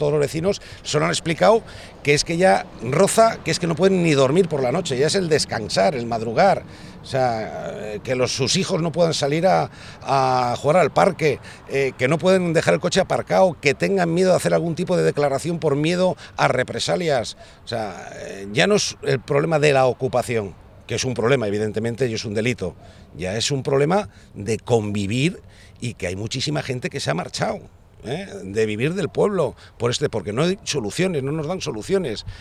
todos los vecinos, solo han explicado que es que ya roza, que es que no pueden ni dormir por la noche, ya es el descansar, el madrugar, o sea, que sus hijos no puedan salir a jugar al parque, que no pueden dejar el coche aparcado, que tengan miedo de hacer algún tipo de declaración por miedo a represalias. O sea, ya no es el problema de la ocupación, que es un problema, evidentemente, y es un delito, ya es un problema de convivir, y que hay muchísima gente que se ha marchado, de vivir del pueblo, porque no hay soluciones, no nos dan soluciones.